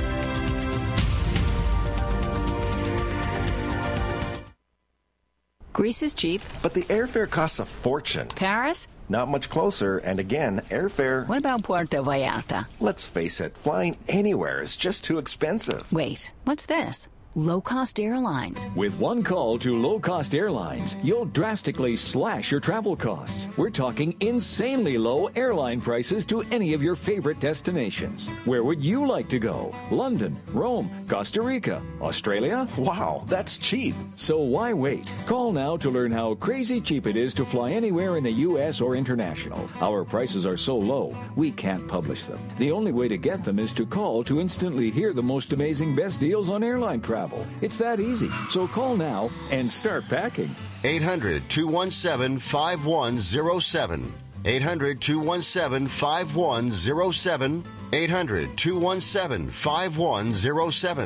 Greece is cheap. But the airfare costs a fortune. Paris? Not much closer, and again, airfare... What about Puerto Vallarta? Let's face it, flying anywhere is just too expensive. Wait, what's this? Low-cost airlines. With one call to low-cost airlines, you'll drastically slash your travel costs. We're talking insanely low airline prices to any of your favorite destinations. Where would you like to go? London, Rome, Costa Rica, Australia? Wow, that's cheap. So why wait? Call now to learn how crazy cheap it is to fly anywhere in the U S or international. Our prices are so low, we can't publish them. The only way to get them is to call to instantly hear the most amazing best deals on airline travel. It's that easy. So call now and start packing. eight hundred, two one seven, five one zero seven. eight hundred, two one seven, five one zero seven. eight hundred, two one seven, five one zero seven.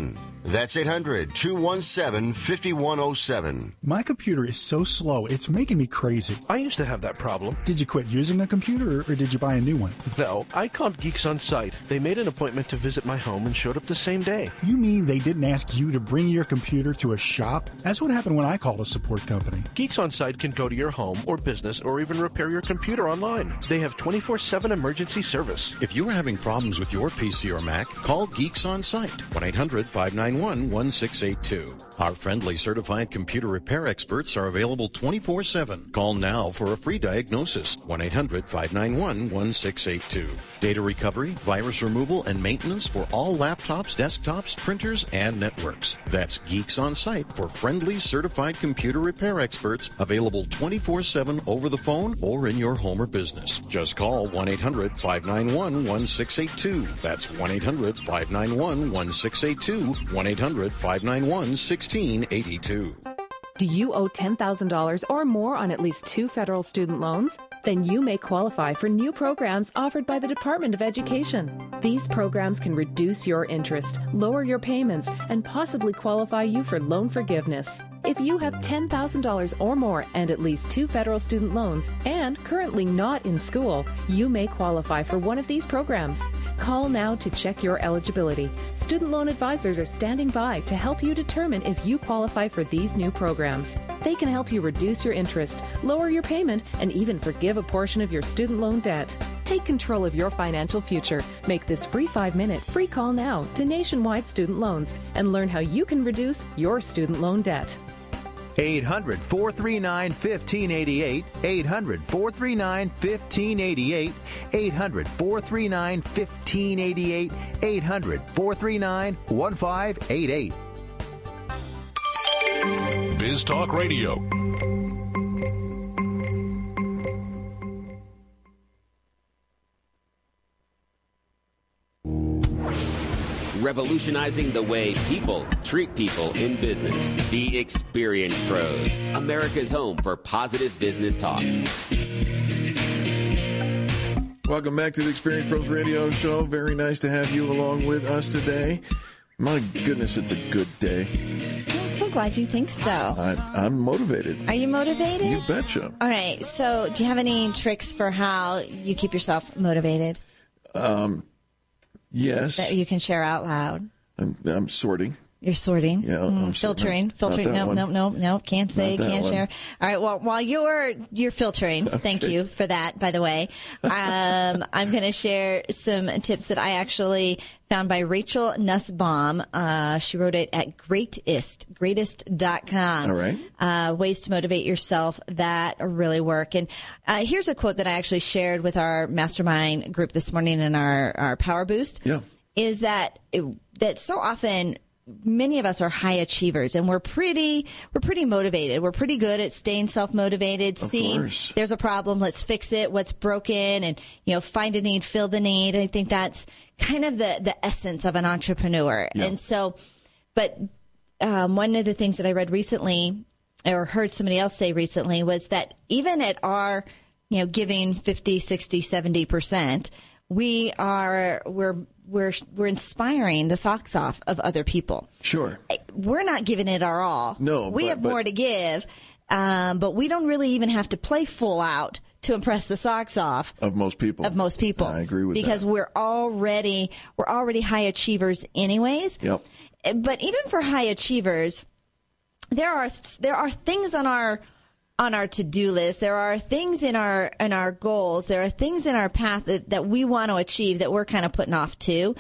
That's eight hundred, two one seven, five one zero seven. My computer is so slow, it's making me crazy. I used to have that problem. Did you quit using a computer, or did you buy a new one? No, I called Geeks On Site. They made an appointment to visit my home and showed up the same day. You mean they didn't ask you to bring your computer to a shop? That's what happened when I called a support company. Geeks On Site can go to your home or business or even repair your computer online. They have twenty-four seven emergency service. If you are having problems with your P C or Mac, call Geeks On Site, one eight hundred, five nine one, one six eight two. Our friendly certified computer repair experts are available twenty-four seven. Call now for a free diagnosis, one eight hundred, five nine one, one six eight two. Data recovery, virus removal, and maintenance for all laptops, desktops, printers, and networks. That's Geeks On Site for friendly certified computer repair experts, available twenty-four seven over the phone or in your home or business. Just call one eight hundred, five nine one, one six eight two. That's one eight hundred, five nine one, one six eight two, one eight hundred, five nine one, one six eight two. Do you owe ten thousand dollars or more on at least two federal student loans? Then you may qualify for new programs offered by the Department of Education. These programs can reduce your interest, lower your payments, and possibly qualify you for loan forgiveness. If you have ten thousand dollars or more and at least two federal student loans and currently not in school, you may qualify for one of these programs. Call now to check your eligibility. Student loan advisors are standing by to help you determine if you qualify for these new programs. They can help you reduce your interest, lower your payment, and even forgive a portion of your student loan debt. Take control of your financial future. Make this free five-minute free call now to Nationwide Student Loans and learn how you can reduce your student loan debt. eight hundred, four three nine, one five eight eight, eight hundred, four three nine, one five eight eight, eight hundred, four three nine, one five eight eight, eight hundred, four three nine, one five eight eight. Biz Talk Radio. Revolutionizing the way people treat people in business. The Experience Pros, America's home for positive business talk. Welcome back to the Experience Pros Radio Show. Very nice to have you along with us today. My goodness, it's a good day. I'm so glad you think so. I, I'm motivated. Are you motivated? You betcha. All right. So, do you have any tricks for how you keep yourself motivated? Um, yes. That you can share out loud. I'm, I'm sorting. You're sorting. Yeah, mm, I'm filtering, sorting. filtering. No, no, no, no. Can't say, can't one. share. All right. Well, while you're you're filtering, okay. Thank you for that. By the way, um, I'm going to share some tips that I actually found by Rachel Nussbaum. Uh, she wrote it at greatest greatest dot com. All right. Uh, ways to motivate yourself that really work. And uh, here's a quote that I actually shared with our mastermind group this morning in our our Power Boost. Yeah. Is that it, that so often. Many of us are high achievers, and we're pretty we're pretty motivated. We're pretty good at staying self-motivated, of seeing course. There's a problem, let's fix it, what's broken, and you know, find a need, fill the need. I think that's kind of the, the essence of an entrepreneur. Yeah. And so, but um, one of the things that I read recently or heard somebody else say recently was that even at our, you know, giving fifty, sixty, seventy percent, we are we're we're we're inspiring the socks off of other people. Sure. We're not giving it our all. No, we but, have but, more to give, um, but we don't really even have to play full out to impress the socks off of most people. Of most people. I agree with because that. Because we're already we're already high achievers anyways. Yep. But even for high achievers, there are there are things on our on our to-do list. There are things in our in our goals. There are things in our path that, that we want to achieve that we're kind of putting off too.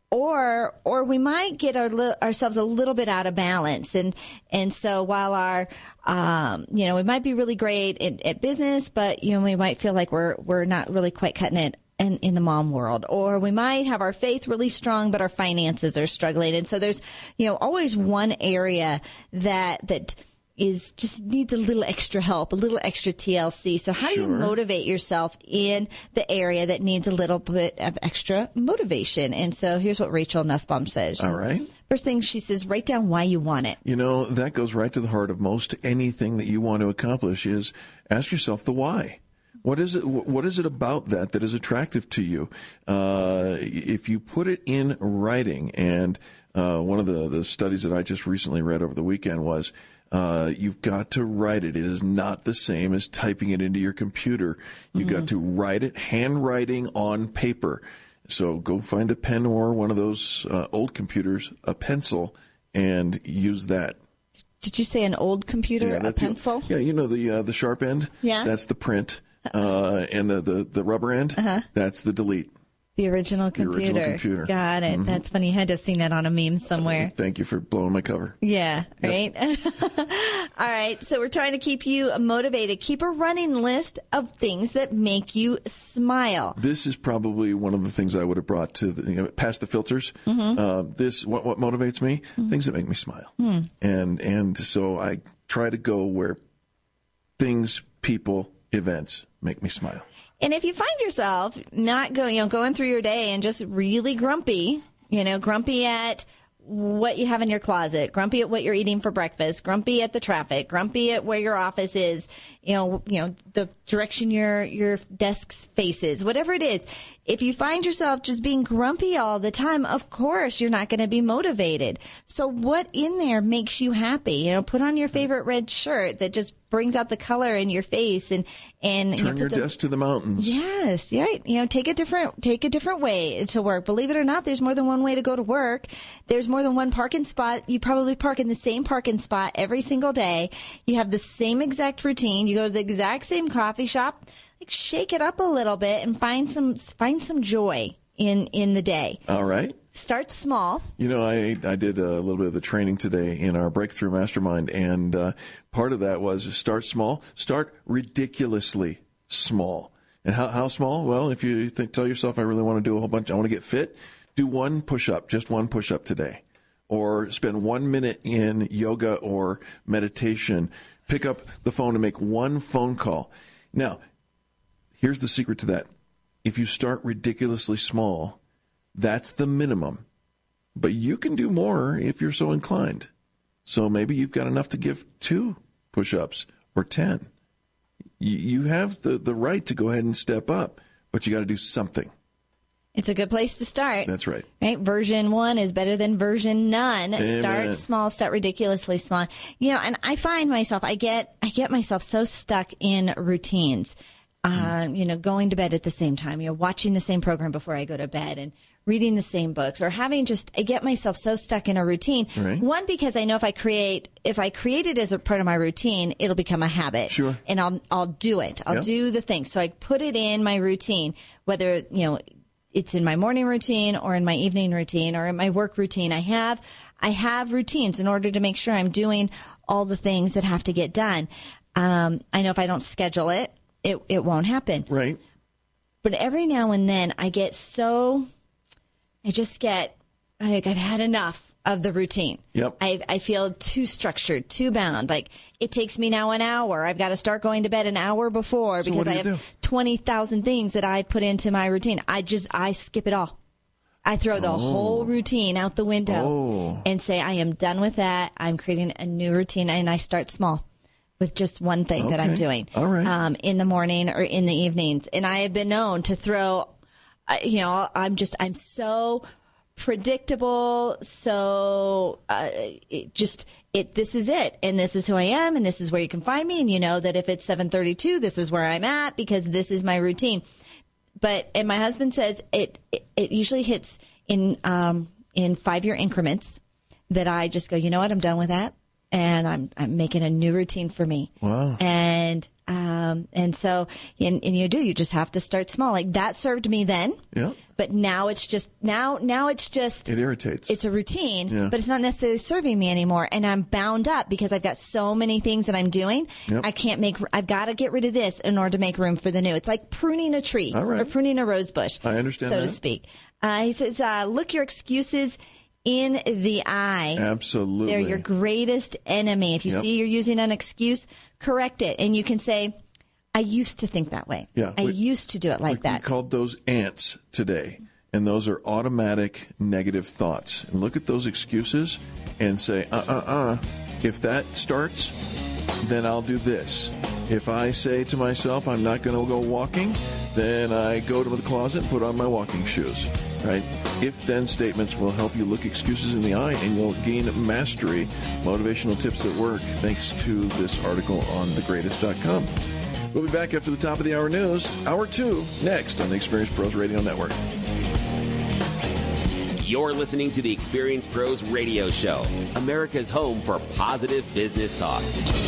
Or or we might get our, ourselves a little bit out of balance. And and so while our um, you know, we might be really great at, at business, but you know, we might feel like we're we're not really quite cutting it in, in the mom world. Or we might have our faith really strong, but our finances are struggling. And so there's, you know, always one area that that is just needs a little extra help, a little extra T L C. So how Sure. do you motivate yourself in the area that needs a little bit of extra motivation? And so here's what Rachel Nussbaum says. All right. First thing she says, write down why you want it. You know, that goes right to the heart of most anything that you want to accomplish is ask yourself the why. What is it? What is it about that that is attractive to you? Uh, if you put it in writing, and uh, one of the, the studies that I just recently read over the weekend was uh, you've got to write it. It is not the same as typing it into your computer. You've mm-hmm. got to write it, handwriting on paper. So go find a pen or one of those uh, old computers, a pencil, and use that. Did you say an old computer, yeah, a pencil? The, yeah, you know the uh, the sharp end? Yeah. That's the print. Uh, and the, the, the rubber end, uh-huh. that's the delete. The original computer. The original computer. Got it. Mm-hmm. That's funny. You had to have seen that on a meme somewhere. Thank you for blowing my cover. Yeah, right? Yep. All right. So we're trying to keep you motivated. Keep a running list of things that make you smile. This is probably one of the things I would have brought to the, you know, past the filters. Mm-hmm. Uh, this, what, what motivates me? Mm-hmm. Things that make me smile. Mm-hmm. And, and so I try to go where things, people, events make me smile. And if you find yourself not going, you know, going through your day and just really grumpy, you know, grumpy at what you have in your closet, grumpy at what you're eating for breakfast, grumpy at the traffic, grumpy at where your office is, you know, you know, the direction your your desk faces, whatever it is. If you find yourself just being grumpy all the time, of course you're not going to be motivated. So what in there makes you happy? You know, put on your favorite red shirt that just brings out the color in your face and and turn you know, your the, desk to the mountains. Yes, right. You know, take a different take a different way to work. Believe it or not, there's more than one way to go to work. There's more than one parking spot. You probably park in the same parking spot every single day. You have the same exact routine. You go to the exact same coffee shop. Like, shake it up a little bit and find some find some joy in in the day. All right. Start small. You know, I I did a little bit of the training today in our Breakthrough Mastermind, and uh, part of that was start small. Start ridiculously small. And how how small? Well, if you think, tell yourself, I really want to do a whole bunch, I want to get fit, do one push-up, just one push-up today. Or spend one minute in yoga or meditation. Pick up the phone and make one phone call. Now, here's the secret to that. If you start ridiculously small, that's the minimum. But you can do more if you're so inclined. So maybe you've got enough to give two push-ups or ten. You have the, the right to go ahead and step up, but you got to do something. It's a good place to start. That's right. Right? Version one is better than version none. Amen. Start small, start ridiculously small. You know, and I find myself, I get, I get myself so stuck in routines. Uh, you know, going to bed at the same time, you know, watching the same program before I go to bed and reading the same books, or having just, I get myself so stuck in a routine. Right. One, because I know if I create, if I create it as a part of my routine, it'll become a habit. Sure. And I'll, I'll do it. I'll yep. do the thing. So I put it in my routine, whether, you know, it's in my morning routine or in my evening routine or in my work routine. I have, I have routines in order to make sure I'm doing all the things that have to get done. Um, I know if I don't schedule it, It it won't happen. Right. But every now and then I get so, I just get, like, I've had enough of the routine. Yep. I I feel too structured, too bound. Like, it takes me now an hour. I've got to start going to bed an hour before so because what do I you have do? twenty thousand things that I put into my routine. I just, I skip it all. I throw the oh. whole routine out the window oh. and say, I am done with that. I'm creating a new routine, and I start small with just one thing okay. that I'm doing All right. um, in the morning or in the evenings. And I have been known to throw, uh, you know, I'm just, I'm so predictable. So uh, it just, it, this is it. And this is who I am. And this is where you can find me. And you know that if it's seven thirty-two, this is where I'm at because this is my routine. But, and my husband says it, it, it usually hits in, um, in five year increments that I just go, you know what, I'm done with that. And I'm I'm making a new routine for me. Wow. And um and so and, and you do you just have to start small. Like that served me then. Yeah. But now it's just now now it's just it irritates. It's a routine, yeah. but it's not necessarily serving me anymore. And I'm bound up because I've got so many things that I'm doing. Yep. I can't make. I've got to get rid of this in order to make room for the new. It's like pruning a tree All right. or pruning a rose bush. I understand so that. to speak. Uh, he says, uh, "Look your excuses in the eye. Absolutely. They're your greatest enemy. If you Yep. see you're using an excuse, correct it. And you can say, I used to think that way. Yeah, I we- used to do it like we, that. We called those ants today, and those are automatic negative thoughts. And look at those excuses and say, uh-uh-uh, if that starts, then I'll do this. If I say to myself I'm not going to go walking, then I go to the closet and put on my walking shoes. Right? If-then statements will help you look excuses in the eye, and you'll gain mastery. Motivational tips that work, thanks to this article on the greatest dot com. We'll be back after the top of the hour news. Hour two, next on the Experience Pros Radio Network. You're listening to the Experience Pros Radio Show, America's home for positive business talk.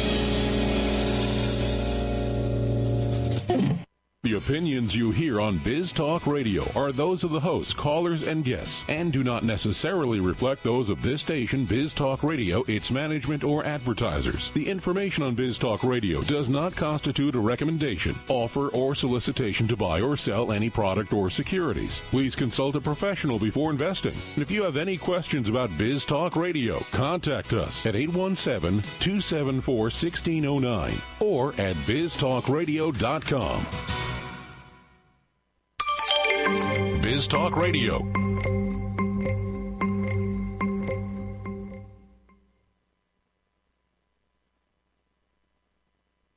The opinions you hear on Biz Talk Radio are those of the hosts, callers, and guests, and do not necessarily reflect those of this station, Biz Talk Radio, its management, or advertisers. The information on Biz Talk Radio does not constitute a recommendation, offer, or solicitation to buy or sell any product or securities. Please consult a professional before investing. And if you have any questions about Biz Talk Radio, contact us at eight one seven, two seven four, one six zero nine or at biz talk radio dot com. Biz Talk Radio.